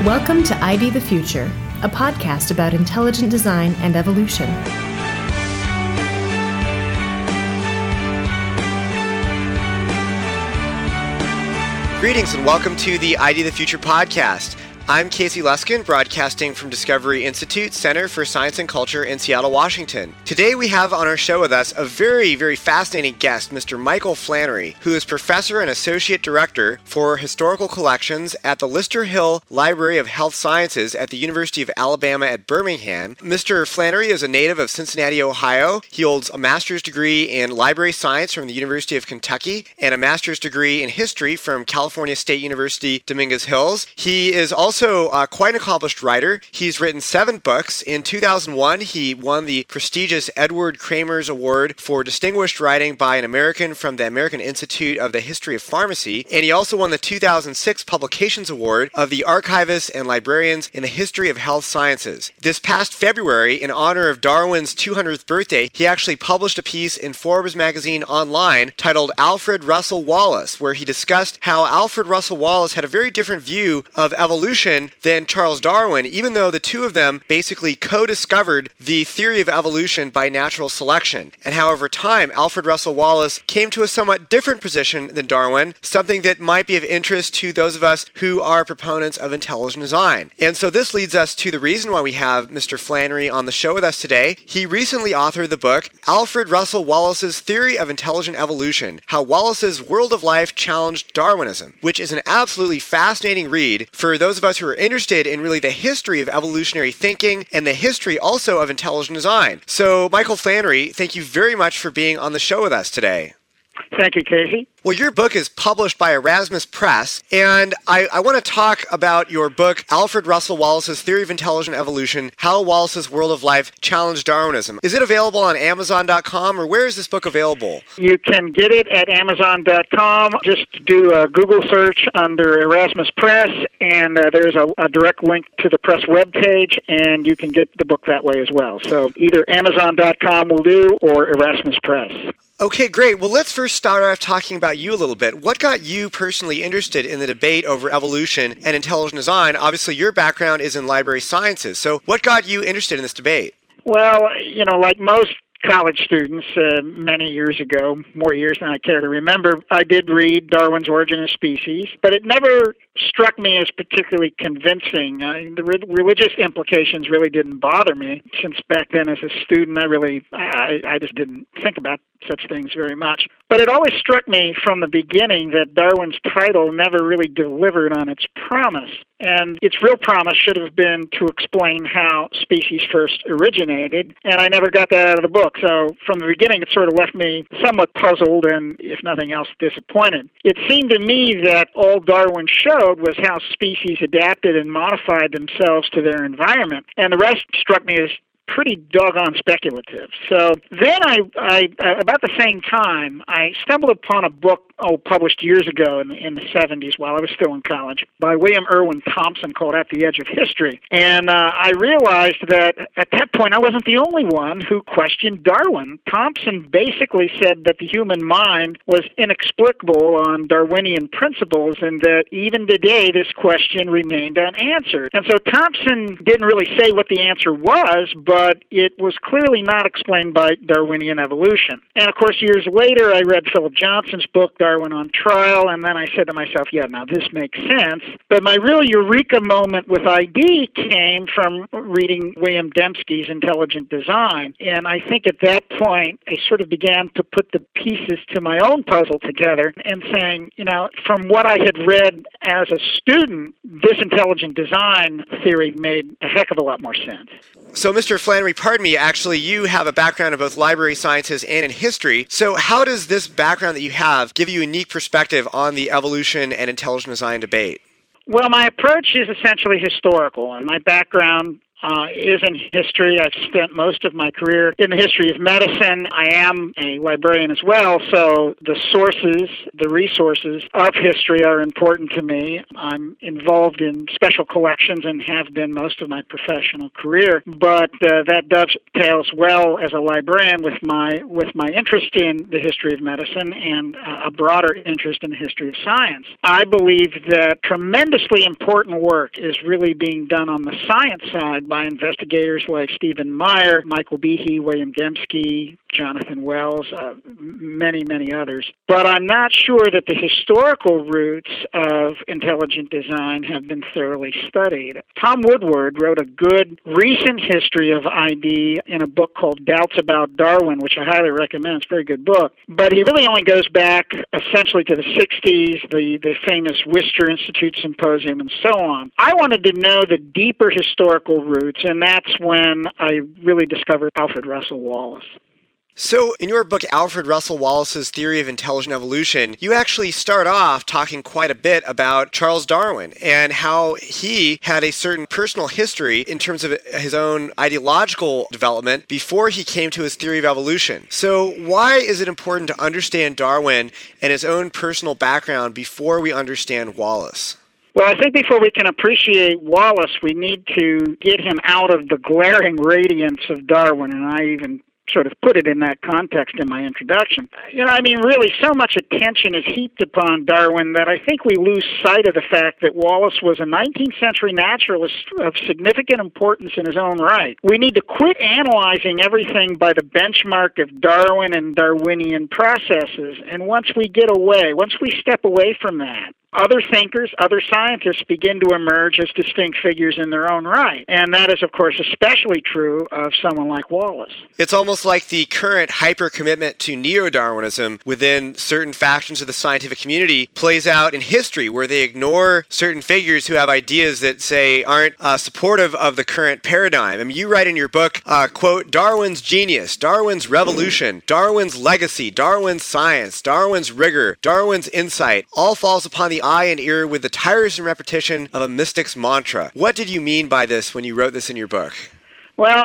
Welcome to ID the Future, a podcast about intelligent design and evolution. Greetings and welcome to the ID the Future podcast. I'm Casey Luskin, broadcasting from Discovery Institute Center for Science and Culture in Seattle, Washington. Today we have on our show with us a very, very fascinating guest, Mr. Michael Flannery, who is Professor and Associate Director for Historical Collections at the Lister Hill Library of Health Sciences at the University of Alabama at Birmingham. Mr. Flannery is a native of Cincinnati, Ohio. He holds a master's degree in library science from the University of Kentucky and a master's degree in history from California State University, Dominguez Hills. He is also quite an accomplished writer. He's written 7 books. In 2001, he won the prestigious Edward Kramers Award for Distinguished Writing by an American from the American Institute of the History of Pharmacy, and he also won the 2006 Publications Award of the Archivists and Librarians in the History of Health Sciences. This past February, in honor of Darwin's 200th birthday, he actually published a piece in Forbes magazine online titled Alfred Russel Wallace, where he discussed how Alfred Russel Wallace had a very different view of evolution than Charles Darwin, even though the two of them basically co-discovered the theory of evolution by natural selection, and how over time Alfred Russel Wallace came to a somewhat different position than Darwin, something that might be of interest to those of us who are proponents of intelligent design. And so this leads us to the reason why we have Mr. Flannery on the show with us today. He recently authored the book Alfred Russel Wallace's Theory of Intelligent Evolution: How Wallace's World of Life Challenged Darwinism, which is an absolutely fascinating read for those of us who are interested in really the history of evolutionary thinking and the history also of intelligent design. So, Michael Flannery, thank you very much for being on the show with us today. Thank you, Casey. Well, your book is published by Erasmus Press, and I want to talk about your book, Alfred Russel Wallace's Theory of Intelligent Evolution: How Wallace's World of Life Challenged Darwinism. Is it available on Amazon.com, or where is this book available? You can get it at Amazon.com. Just do a Google search under Erasmus Press, and there's a direct link to the press webpage, and you can get the book that way as well. So either Amazon.com will do, or Erasmus Press. Okay, great. Well, let's first start off talking about you a little bit. What got you personally interested in the debate over evolution and intelligent design? Obviously, your background is in library sciences. So what got you interested in this debate? Well, like most college students many years ago, more years than I care to remember, I did read Darwin's Origin of Species, but it never struck me as particularly convincing. The religious implications really didn't bother me, since back then as a student I just didn't think about such things very much. But it always struck me from the beginning that Darwin's title never really delivered on its promise. And its real promise should have been to explain how species first originated, and I never got that out of the book. So from the beginning, it sort of left me somewhat puzzled and, if nothing else, disappointed. It seemed to me that all Darwin showed was how species adapted and modified themselves to their environment, and the rest struck me as pretty doggone speculative. So then I about the same time, I stumbled upon a book published years ago in the 70s while I was still in college by William Irwin Thompson called At the Edge of History. And I realized that at that point I wasn't the only one who questioned Darwin. Thompson basically said that the human mind was inexplicable on Darwinian principles and that even today this question remained unanswered. And so Thompson didn't really say what the answer was, but it was clearly not explained by Darwinian evolution. And of course, years later, I read Philip Johnson's book, Darwin on Trial, and then I said to myself, yeah, now this makes sense. But my real eureka moment with ID came from reading William Dembski's Intelligent Design. And I think at that point, I sort of began to put the pieces to my own puzzle together and saying, from what I had read as a student, this intelligent design theory made a heck of a lot more sense. So, Mr. Flannery, pardon me, actually, you have a background in both library sciences and in history. So how does this background that you have give you a unique perspective on the evolution and intelligent design debate? Well, my approach is essentially historical, and my background is in history. I've spent most of my career in the history of medicine. I am a librarian as well, so the sources, the resources of history are important to me. I'm involved in special collections and have been most of my professional career, but that dovetails well as a librarian with my interest in the history of medicine and a broader interest in the history of science. I believe that tremendously important work is really being done on the science side by investigators like Stephen Meyer, Michael Behe, William Dembski, Jonathan Wells, many, many others. But I'm not sure that the historical roots of intelligent design have been thoroughly studied. Tom Woodward wrote a good recent history of ID in a book called Doubts About Darwin, which I highly recommend. It's a very good book. But he really only goes back essentially to the 60s, the famous Worcester Institute Symposium, and so on. I wanted to know the deeper historical roots, and that's when I really discovered Alfred Russel Wallace. So, in your book, Alfred Russel Wallace's Theory of Intelligent Evolution, you actually start off talking quite a bit about Charles Darwin and how he had a certain personal history in terms of his own ideological development before he came to his theory of evolution. So, why is it important to understand Darwin and his own personal background before we understand Wallace? Well, I think before we can appreciate Wallace, we need to get him out of the glaring radiance of Darwin, and I even sort of put it in that context in my introduction. Really, so much attention is heaped upon Darwin that I think we lose sight of the fact that Wallace was a 19th century naturalist of significant importance in his own right. We need to quit analyzing everything by the benchmark of Darwin and Darwinian processes, and once we step away from that, other thinkers, other scientists begin to emerge as distinct figures in their own right. And that is, of course, especially true of someone like Wallace. It's almost like the current hyper-commitment to neo-Darwinism within certain factions of the scientific community plays out in history, where they ignore certain figures who have ideas that, say, aren't supportive of the current paradigm. I mean, you write in your book, quote, Darwin's genius, Darwin's revolution, Darwin's legacy, Darwin's science, Darwin's rigor, Darwin's insight, all falls upon the eye and ear with the tiresome repetition of a mystic's mantra. What did you mean by this when you wrote this in your book? Well,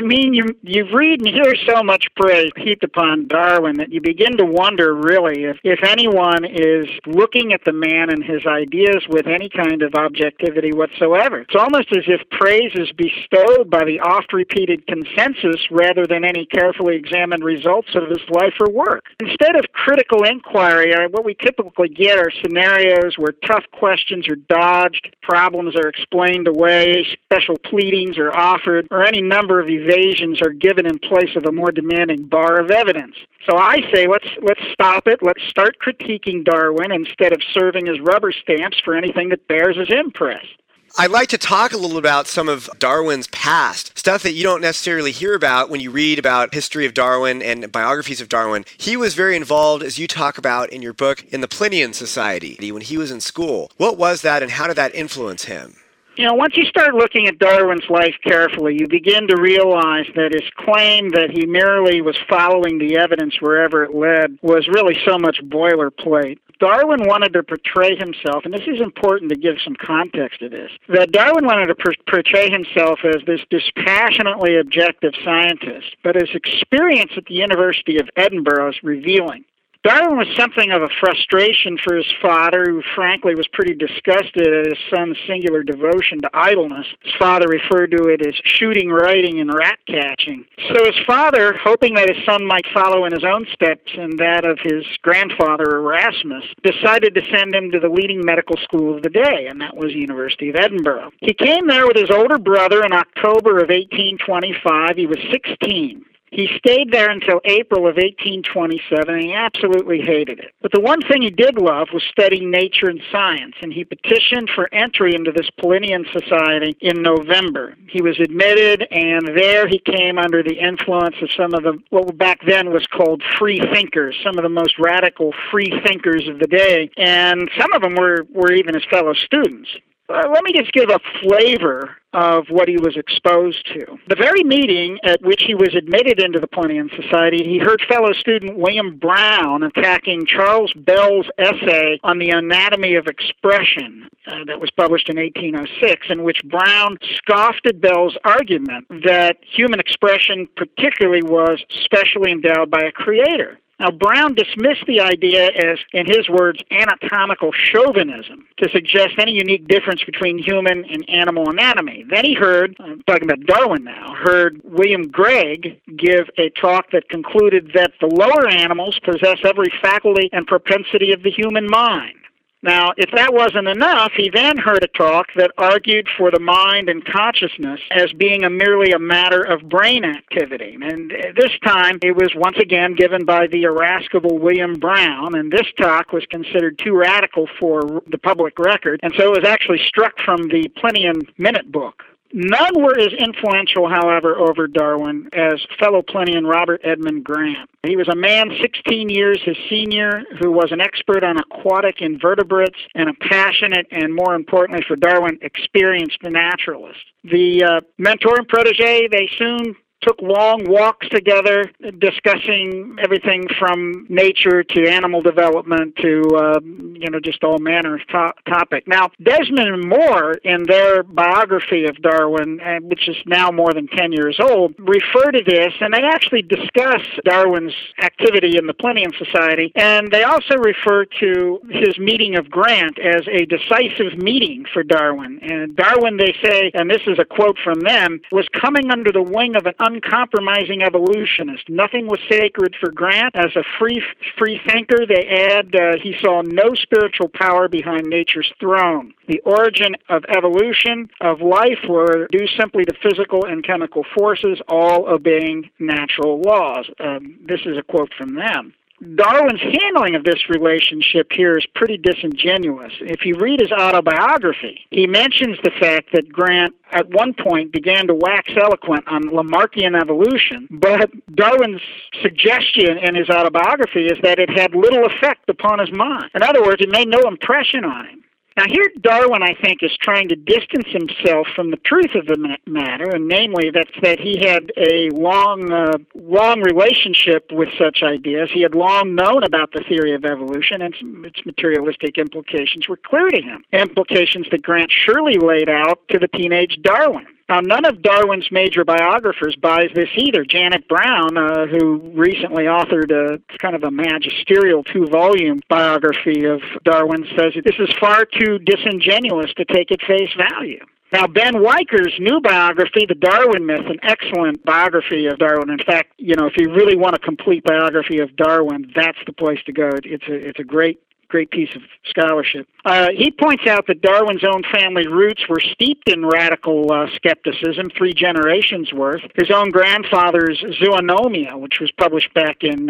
you read and hear so much praise heaped upon Darwin that you begin to wonder, really, if anyone is looking at the man and his ideas with any kind of objectivity whatsoever. It's almost as if praise is bestowed by the oft-repeated consensus rather than any carefully examined results of his life or work. Instead of critical inquiry, what we typically get are scenarios where tough questions are dodged, problems are explained away, special pleadings are offered, or any number of evasions are given in place of a more demanding bar of evidence. So I say let's stop it. Let's start critiquing Darwin instead of serving as rubber stamps for anything that bears his impress. I'd like to talk a little about some of Darwin's past, stuff that you don't necessarily hear about when you read about history of Darwin and biographies of Darwin. He was very involved, as you talk about in your book, in the Plinian Society when he was in school. What was that, and how did that influence him? Once you start looking at Darwin's life carefully, you begin to realize that his claim that he merely was following the evidence wherever it led was really so much boilerplate. Darwin wanted to portray himself, and this is important to give some context to this, that Darwin wanted to portray himself as this dispassionately objective scientist, but his experience at the University of Edinburgh is revealing. Darwin was something of a frustration for his father, who frankly was pretty disgusted at his son's singular devotion to idleness. His father referred to it as shooting, writing, and rat-catching. So his father, hoping that his son might follow in his own steps and that of his grandfather Erasmus, decided to send him to the leading medical school of the day, and that was the University of Edinburgh. He came there with his older brother in October of 1825. He was 16. He stayed there until April of 1827, and he absolutely hated it. But the one thing he did love was studying nature and science, and he petitioned for entry into this Plinian Society in November. He was admitted, and there he came under the influence of some of the, what back then was called free thinkers, some of the most radical free thinkers of the day, and some of them were even his fellow students. Let me just give a flavor of what he was exposed to. The very meeting at which he was admitted into the Plinian Society, he heard fellow student William Brown attacking Charles Bell's essay on the anatomy of expression that was published in 1806, in which Brown scoffed at Bell's argument that human expression particularly was specially endowed by a creator. Now, Brown dismissed the idea as, in his words, anatomical chauvinism, to suggest any unique difference between human and animal anatomy. Then he heard, I'm talking about Darwin now, heard William Gregg give a talk that concluded that the lower animals possess every faculty and propensity of the human mind. Now, if that wasn't enough, he then heard a talk that argued for the mind and consciousness as being merely a matter of brain activity. And this time, it was once again given by the irascible William Brown, and this talk was considered too radical for the public record, and so it was actually struck from the Plinian Minute Book. None were as influential, however, over Darwin as fellow Plinian Robert Edmund Grant. He was a man 16 years his senior who was an expert on aquatic invertebrates and a passionate and, more importantly for Darwin, experienced naturalist. The mentor and protege, they soon took long walks together, discussing everything from nature to animal development to, just all manner of topic. Now, Desmond and Moore, in their biography of Darwin, which is now more than 10 years old, refer to this, and they actually discuss Darwin's activity in the Plinian Society, and they also refer to his meeting of Grant as a decisive meeting for Darwin. And Darwin, they say, and this is a quote from them, was coming under the wing of an uncompromising evolutionist. Nothing was sacred for Grant. As a free thinker, they add, he saw no spiritual power behind nature's throne. The origin of evolution, of life, were due simply to physical and chemical forces, all obeying natural laws. This is a quote from them. Darwin's handling of this relationship here is pretty disingenuous. If you read his autobiography, he mentions the fact that Grant at one point began to wax eloquent on Lamarckian evolution, but Darwin's suggestion in his autobiography is that it had little effect upon his mind. In other words, it made no impression on him. Now, here Darwin, I think, is trying to distance himself from the truth of the matter, and namely that he had a long relationship with such ideas. He had long known about the theory of evolution, and its materialistic implications were clear to him, implications that Grant surely laid out to the teenage Darwin. Now, none of Darwin's major biographers buys this either. Janet Brown, who recently authored kind of a magisterial 2-volume biography of Darwin, says this is far too disingenuous to take at face value. Now, Ben Weiker's new biography, The Darwin Myth, an excellent biography of Darwin. In fact, if you really want a complete biography of Darwin, that's the place to go. It's a great piece of scholarship. He points out that Darwin's own family roots were steeped in radical skepticism, 3 generations worth. His own grandfather's Zoonomia, which was published back in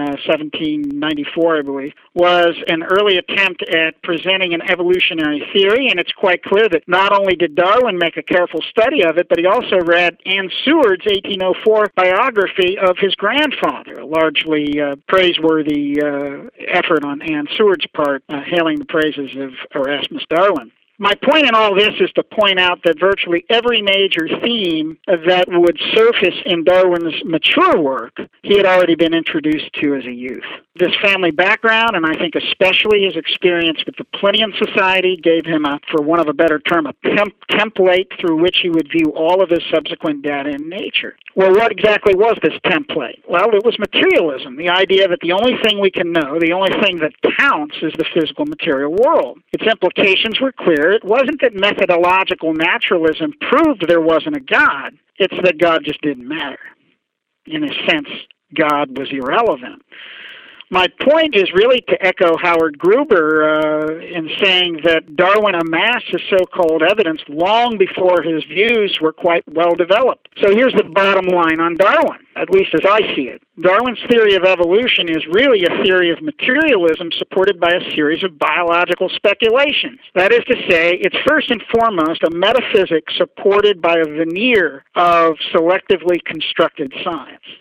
1794, I believe, was an early attempt at presenting an evolutionary theory, and it's quite clear that not only did Darwin make a careful study of it, but he also read Anne Seward's 1804 biography of his grandfather, a largely praiseworthy effort on Anne Seward's part, hailing the praises of Erasmus Darwin. My point in all this is to point out that virtually every major theme that would surface in Darwin's mature work, he had already been introduced to as a youth. This family background, and I think especially his experience with the Plinian Society, gave him, for want of a better term, a template through which he would view all of his subsequent data in nature. Well, what exactly was this template? Well, it was materialism, the idea that the only thing we can know, the only thing that counts is the physical material world. Its implications were clear. It wasn't that methodological naturalism proved there wasn't a God. It's that God just didn't matter. In a sense, God was irrelevant. My point is really to echo Howard Gruber in saying that Darwin amassed his so-called evidence long before his views were quite well developed. So here's the bottom line on Darwin, at least as I see it. Darwin's theory of evolution is really a theory of materialism supported by a series of biological speculations. That is to say, it's first and foremost a metaphysics supported by a veneer of selectively constructed science.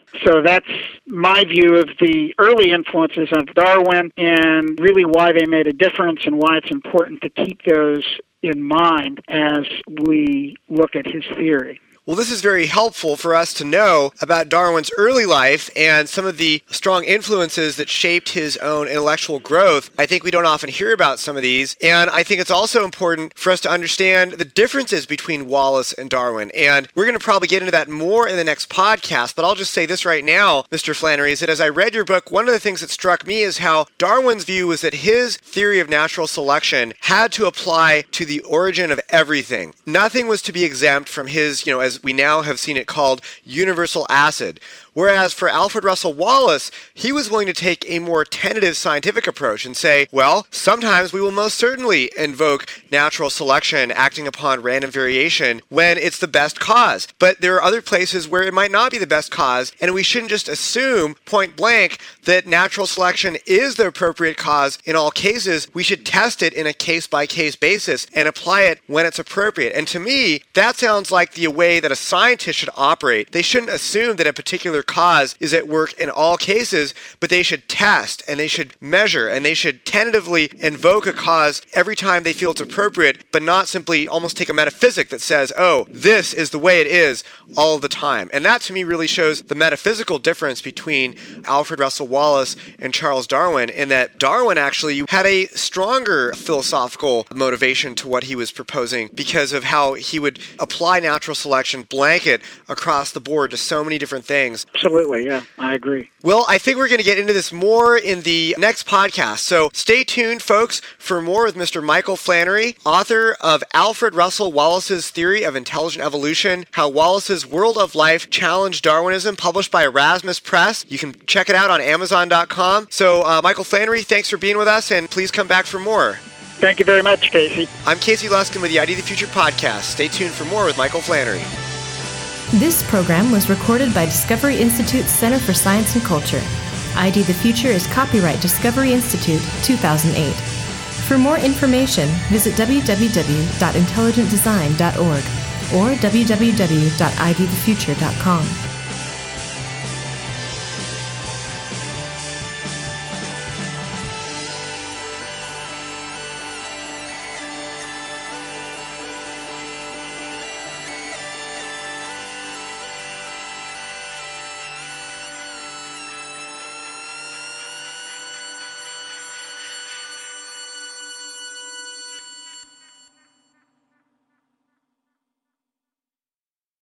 So that's my view of the early influences of Darwin and really why they made a difference and why it's important to keep those in mind as we look at his theory. Well, this is very helpful for us to know about Darwin's early life and some of the strong influences that shaped his own intellectual growth. I think we don't often hear about some of these, and I think it's also important for us to understand the differences between Wallace and Darwin. And we're going to probably get into that more in the next podcast, but I'll just say this right now, Mr. Flannery, is that as I read your book, one of the things that struck me is how Darwin's view was that his theory of natural selection had to apply to the origin of everything. Nothing was to be exempt from his, as we now have seen it called, universal acid. Whereas for Alfred Russel Wallace, he was willing to take a more tentative scientific approach and say, well, sometimes we will most certainly invoke natural selection acting upon random variation when it's the best cause. But there are other places where it might not be the best cause, and we shouldn't just assume point blank that natural selection is the appropriate cause in all cases. We should test it in a case-by-case basis and apply it when it's appropriate. And to me, that sounds like the way that a scientist should operate. They shouldn't assume that a particular cause is at work in all cases, but they should test and they should measure and they should tentatively invoke a cause every time they feel it's appropriate, but not simply almost take a metaphysic that says, oh, this is the way it is all of the time. And that to me really shows the metaphysical difference between Alfred Russel Wallace and Charles Darwin, in that Darwin actually had a stronger philosophical motivation to what he was proposing because of how he would apply natural selection blanket across the board to so many different things. Absolutely, yeah, I agree. Well, I think we're going to get into this more in the next podcast, so stay tuned, folks, for more with Mr. Michael Flannery, author of Alfred Russel Wallace's Theory of Intelligent Evolution, How Wallace's World of Life Challenged Darwinism, published by Erasmus Press. You can check it out on Amazon.com. So, Michael Flannery, thanks for being with us, and please come back for more. Thank you very much, Casey. I'm Casey Luskin with the ID the Future podcast. Stay tuned for more with Michael Flannery. This program was recorded by Discovery Institute's Center for Science and Culture. ID the Future is copyright Discovery Institute 2008. For more information, visit www.intelligentdesign.org or www.idthefuture.com.